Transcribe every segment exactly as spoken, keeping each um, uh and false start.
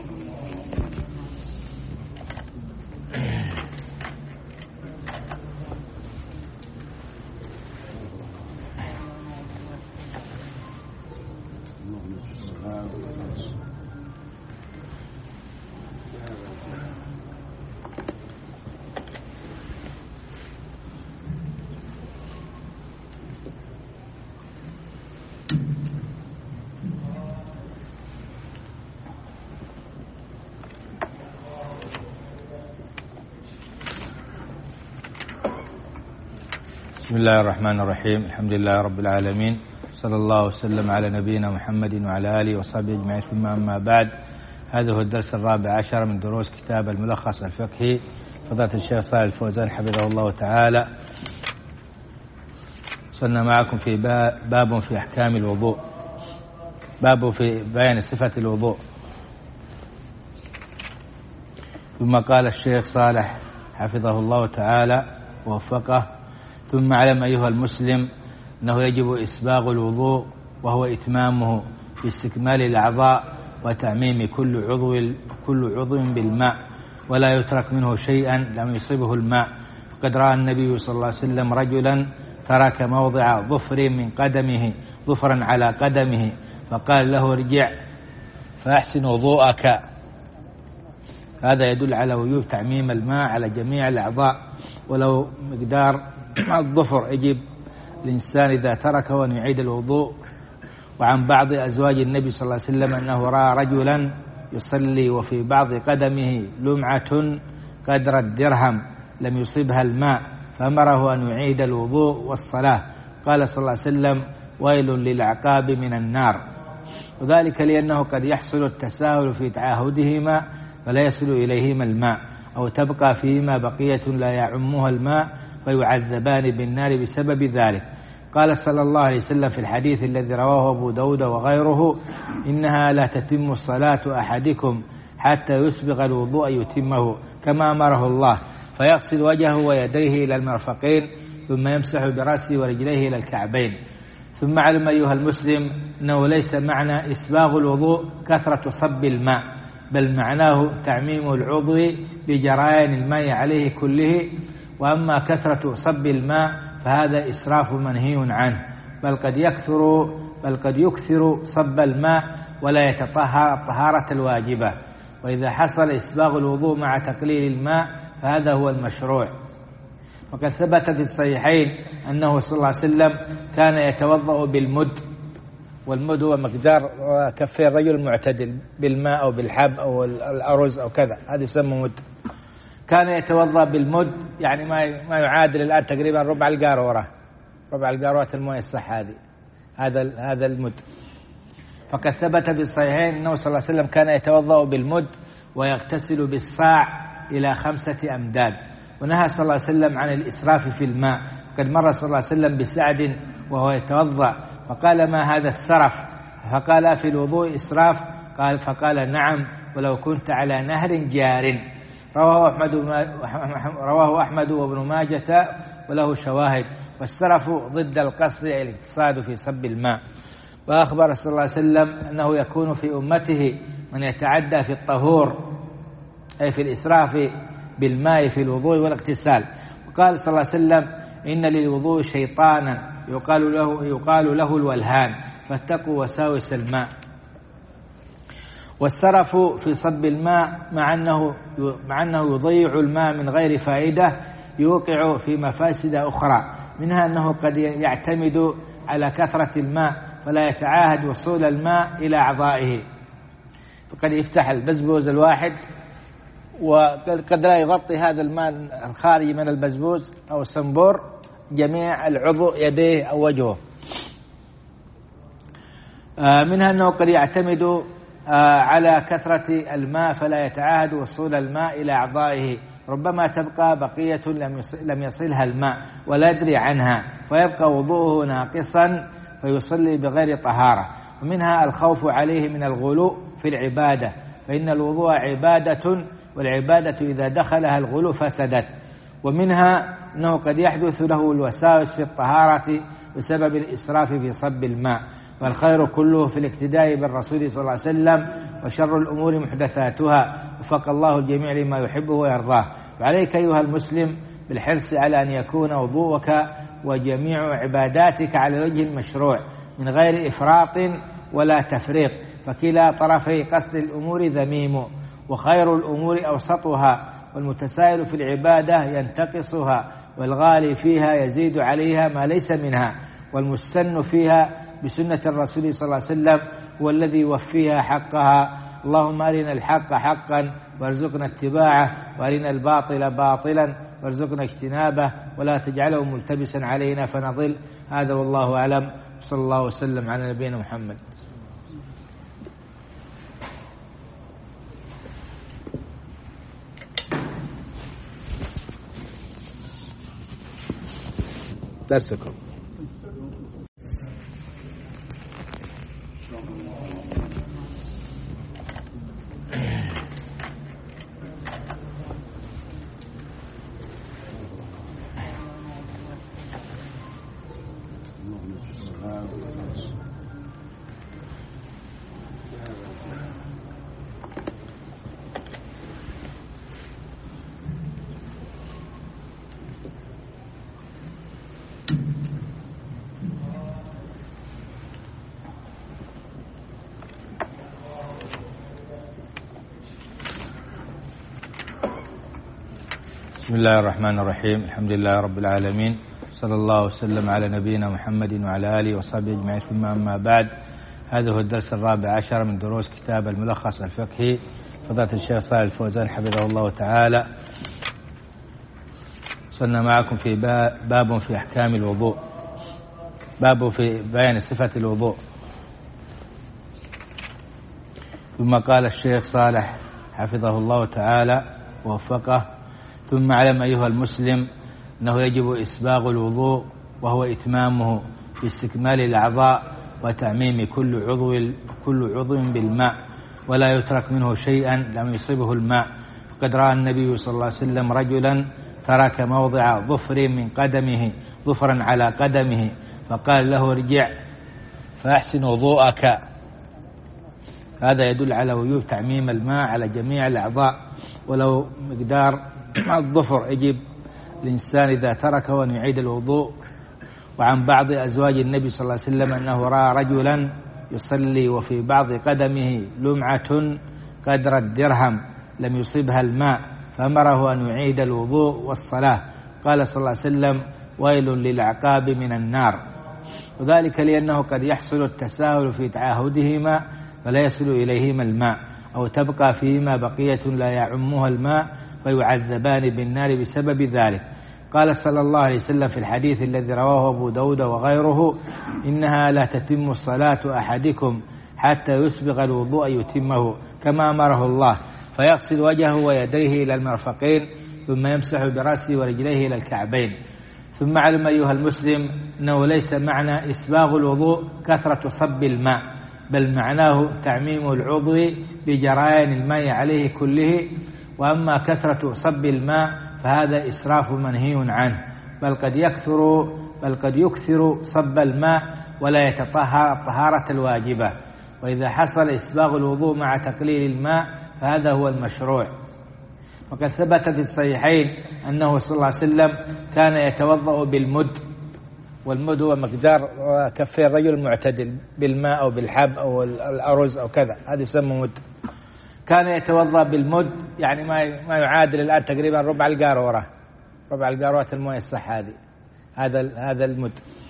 بسم الله الرحمن الرحيم. الحمد لله رب العالمين، صلى الله وسلم على نبينا محمد وعلى آله وصحبه أجمعين، ثم أما بعد. هذا هو الدرس الرابع عشر من دروس كتاب الملخص الفقهي فضيلة الشيخ صالح الفوزان حفظه الله تعالى. وصلنا معكم في باب في أحكام الوضوء، باب في بيان صفة الوضوء. ثم قال الشيخ صالح حفظه الله تعالى ووفقه: ثم اعلم أيها المسلم أنه يجب إسباغ الوضوء، وهو إتمامه باستكمال الأعضاء وتعميم كل عضو كل عضو بالماء، ولا يترك منه شيئا لم يصبه الماء. فقد رأى النبي صلى الله عليه وسلم رجلا ترك موضع ظفر من قدمه ظفرا على قدمه، فقال له: ارجع فأحسن وضوءك. هذا يدل على وجوب تعميم الماء على جميع الأعضاء، ولو مقدار الظفر يجب الإنسان إذا تركه أن يعيد الوضوء. وعن بعض أزواج النبي صلى الله عليه وسلم أنه رأى رجلا يصلي وفي بعض قدمه لمعة قدر الدرهم لم يصبها الماء، فأمره أن يعيد الوضوء والصلاة. قال صلى الله عليه وسلم: ويل للعقاب من النار. وذلك لأنه قد يحصل التساهل في تعاهدهما فلا يصل إليهما الماء، أو تبقى فيهما بقية لا يعمها الماء فيعذبان بالنار بسبب ذلك. قال صلى الله عليه وسلم في الحديث الذي رواه أبو داود وغيره: إنها لا تتم صلاة أحدكم حتى يسبغ الوضوء يتمه كما أمره الله، فيغسل وجهه ويديه إلى المرفقين، ثم يمسح برأسه ورجليه إلى الكعبين. ثم علم أيها المسلم أنه ليس معنى إسباغ الوضوء كثرة صب الماء، بل معناه تعميم العضو بجريان الماء عليه كله. وأما كثرة صب الماء فهذا إسراف منهي عنه، بل قد يكثر بل قد يكثر صب الماء ولا يتطهر الطهارة الواجبة. وإذا حصل إسباغ الوضوء مع تقليل الماء فهذا هو المشروع. وقد ثبت في الصحيحين أنه صلى الله عليه وسلم كان يتوضأ بالمد، والمد هو مقدار كفي الرجل المعتدل بالماء أو بالحب أو الأرز أو كذا، هذا يسمى مد. كان يتوضأ بالمد، يعني ما ما يعادل الآن تقريبا ربع القارورة، ربع القارورة الماء الصح هذه، هذا هذا المد. فقد ثبت في الصحيحين أنه صلى الله عليه وسلم كان يتوضأ بالمد ويغتسل بالصاع إلى خمسة أمداد. ونهى صلى الله عليه وسلم عن الإسراف في الماء. قد مر صلى الله عليه وسلم بسعد وهو يتوضأ فقال: ما هذا السرف؟ فقال: في الوضوء إسراف؟ قال فقال: نعم، ولو كنت على نهر جار. رواه أحمد رواه أحمد وابن ماجة وله شواهد. والسرف ضد القصد الاقتصاد في صب الماء. وأخبر صلى الله عليه وسلم أنه يكون في أمته من يتعدى في الطهور، أي في الإسراف بالماء في الوضوء والاغتسال. وقال صلى الله عليه وسلم: إن للوضوء شيطانا يقال له يقال له الولهان، فاتقوا وساوس الماء. والسرف في صب الماء مع أنه مع أنه يضيع الماء من غير فائدة يوقع في مفاسد أخرى، منها أنه قد يعتمد على كثرة الماء فلا يتعاهد وصول الماء إلى أعضائه، فقد يفتح البزبوز الواحد وقد لا يغطي هذا الماء الخارجي من البزبوز أو الصنبور جميع العضو، يديه أو وجهه. منها أنه قد يعتمد على كثرة الماء فلا يتعاهد وصول الماء إلى أعضائه، ربما تبقى بقية لم يصلها الماء ولا يدري عنها، فيبقى وضوءه ناقصا فيصلي بغير طهارة. ومنها الخوف عليه من الغلو في العبادة، فإن الوضوء عبادة، والعبادة إذا دخلها الغلو فسدت. ومنها أنه قد يحدث له الوساوس في الطهارة بسبب الإسراف في صب الماء. فالخير كله في الاقتداء بالرسول صلى الله عليه وسلم، وشر الأمور محدثاتها، وفق الله الجميع لما يحبه ويرضاه. وعليك أيها المسلم بالحرص على أن يكون وضوءك وجميع عباداتك على الوجه المشروع من غير إفراط ولا تفريط، فكلا طرفي قصد الأمور ذميم، وخير الأمور أوسطها، والمتسائل في العبادة ينتقصها، والغالي فيها يزيد عليها ما ليس منها، والمستن فيها بسنة الرسول صلى الله عليه وسلم هو الذي يوفيها حقها. اللهم أرنا الحق حقا وارزقنا اتباعه، وأرنا الباطل باطلا وارزقنا اجتنابه، ولا تجعله ملتبسا علينا فنضل. هذا والله أعلم، صلى الله وسلم على نبينا محمد. درسكم. بسم الله الرحمن الرحيم. الحمد لله رب العالمين، صلى الله وسلم على نبينا محمد وعلى آله وصحبه أجمعين، ثم أما بعد. هذا هو الدرس الرابع عشر من دروس كتاب الملخص الفقهي فضيلة الشيخ صالح الفوزان حفظه الله تعالى. وصلنا معكم في باب في أحكام الوضوء، باب في بيان صفة الوضوء. ثم قال الشيخ صالح حفظه الله تعالى ووفقه: ثم اعلم أيها المسلم أنه يجب إسباغ الوضوء، وهو إتمامه في استكمال الأعضاء وتعميم كل عضو كل عضو بالماء، ولا يترك منه شيئا لم يصبه الماء. فقد رأى النبي صلى الله عليه وسلم رجلا ترك موضع ظفر من قدمه ظفرا على قدمه، فقال له: ارجع فأحسن وضوءك. هذا يدل على وجوب تعميم الماء على جميع الأعضاء، ولو مقدار الظفر يجب الإنسان إذا تركه أن يعيد الوضوء. وعن بعض أزواج النبي صلى الله عليه وسلم أنه رأى رجلا يصلي وفي بعض قدمه لمعة قدر الدرهم لم يصبها الماء، فأمره أن يعيد الوضوء والصلاة. قال صلى الله عليه وسلم: ويل للعقاب من النار. وذلك لأنه قد يحصل التساهل في تعاهدهما فلا يصل إليهما الماء، أو تبقى فيهما بقية لا يعمها الماء فيعذبان بالنار بسبب ذلك. قال صلى الله عليه وسلم في الحديث الذي رواه أبو داود وغيره: إنها لا تتم الصلاة أحدكم حتى يسبغ الوضوء يتمه كما أمره الله، فيغسل وجهه ويديه إلى المرفقين، ثم يمسح برأسه ورجليه إلى الكعبين. ثم اعلم أيها المسلم أنه ليس معنى إسباغ الوضوء كثرة صب الماء، بل معناه تعميم العضو بجريان الماء عليه كله. وأما كثرة صب الماء فهذا إسراف منهي عنه، بل قد يكثر بل قد يكثر صب الماء ولا يتطهر الطهارة الواجبة. وإذا حصل إسباغ الوضوء مع تقليل الماء فهذا هو المشروع. وقد ثبت في الصحيحين أنه صلى الله عليه وسلم كان يتوضأ بالمد، والمد هو مقدار كفي الرجل المعتدل بالماء أو بالحب أو الأرز أو كذا، هذا يسمى مد. كان يتوضأ بالمد، يعني ما يعادل الآن تقريبا ربع القارورة، ربع القارورة الماء الصح هذه، هذا هذا المد.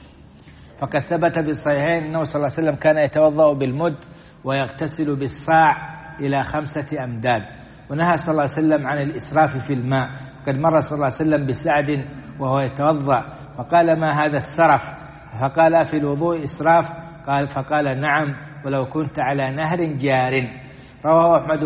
فقد ثبت في الصحيحين أنه صلى الله عليه وسلم كان يتوضأ بالمد ويغتسل بالصاع إلى خمسة أمداد. ونهى صلى الله عليه وسلم عن الإسراف في الماء. قد مر صلى الله عليه وسلم بسعد وهو يتوضأ فقال: ما هذا السرف؟ فقال: في الوضوء إسراف؟ قال فقال: نعم، ولو كنت على نهر جار. رواه أحمد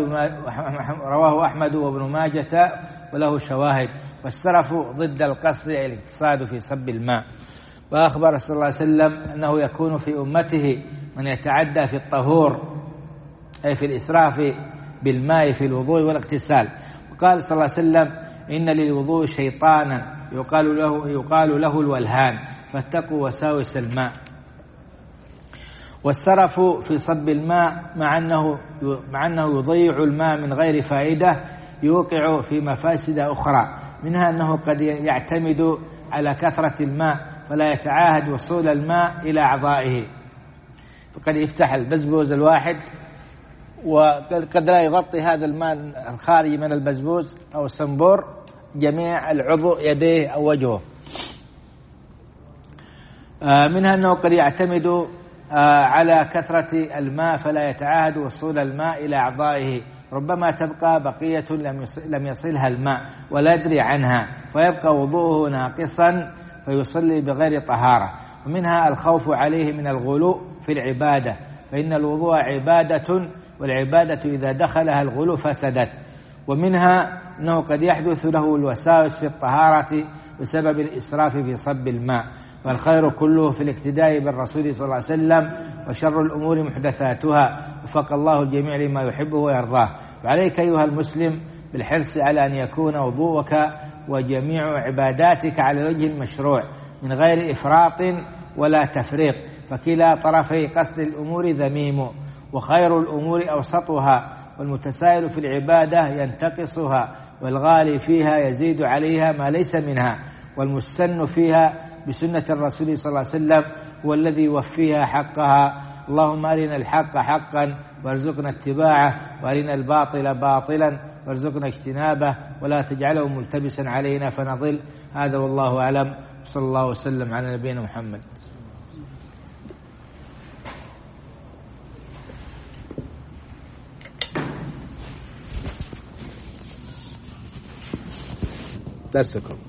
رواه أحمد وابن ماجة وله شواهد. والسرف ضد القصد الاقتصاد في صب الماء. وأخبر صلى الله عليه وسلم أنه يكون في أمته من يتعدى في الطهور، أي في الإسراف بالماء في الوضوء والاغتسال. وقال صلى الله عليه وسلم: إن للوضوء شيطانا يقال له, يقال له الولهان، فاتقوا وساوس الماء. والسرف في صب الماء مع أنه مع أنه يضيع الماء من غير فائدة يوقع في مفاسد أخرى، منها أنه قد يعتمد على كثرة الماء فلا يتعاهد وصول الماء إلى أعضائه، فقد يفتح البزبوز الواحد وقد لا يغطي هذا الماء الخارجي من البزبوز أو الصنبور جميع العضو يديه أو وجهه. منها أنه قد يعتمد على كثرة الماء فلا يتعاهد وصول الماء إلى أعضائه، ربما تبقى بقية لم يصلها الماء ولا يدري عنها فيبقى وضوءه ناقصا فيصلي بغير طهارة. ومنها الخوف عليه من الغلو في العبادة، فإن الوضوء عبادة والعبادة إذا دخلها الغلو فسدت. ومنها أنه قد يحدث له الوساوس في الطهارة بسبب الإسراف في صب الماء، فالخير كله في الاقتداء بالرسول صلى الله عليه وسلم، وشر الأمور محدثاتها، وفق الله الجميع لما يحبه ويرضاه. وعليك أيها المسلم بالحرص على أن يكون وضوءك وجميع عباداتك على الوجه المشروع من غير إفراط ولا تفريط، فكلا طرفي قصد الأمور ذميم، وخير الأمور أوسطها، والمتسائل في العبادة ينتقصها، والغالي فيها يزيد عليها ما ليس منها، والمستن فيها بسنة الرسول صلى الله عليه وسلم هو الذي يوفيها حقها. اللهم أرنا الحق حقا وارزقنا اتباعه، وأرنا الباطل باطلا وارزقنا اجتنابه، ولا تجعله ملتبسا علينا فنضل. هذا والله أعلم، صلى الله وسلم على نبينا محمد. درسكم